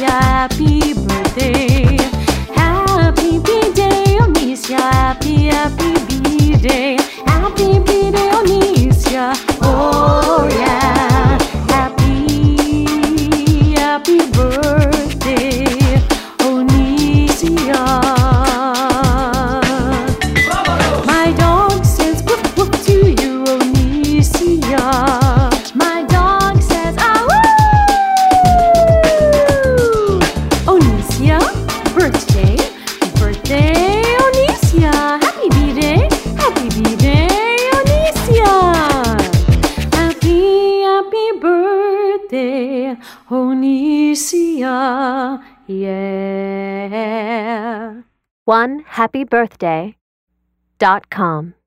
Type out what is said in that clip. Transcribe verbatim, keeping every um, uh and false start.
Onicia, happy birthday. Happy B-Day, Onicia, happy, happy B-Day. Happy B-Day, Onicia, oh yeah. Happy, happy birthday, Onicia. My dog says woof woof to you, Onicia. My dog says ah woo. Onicia, birthday, birthday, Onicia. Happy B-Day, happy B-Day, Onicia. Happy, happy birthday, Onicia. Yeah. one happy birthday dot com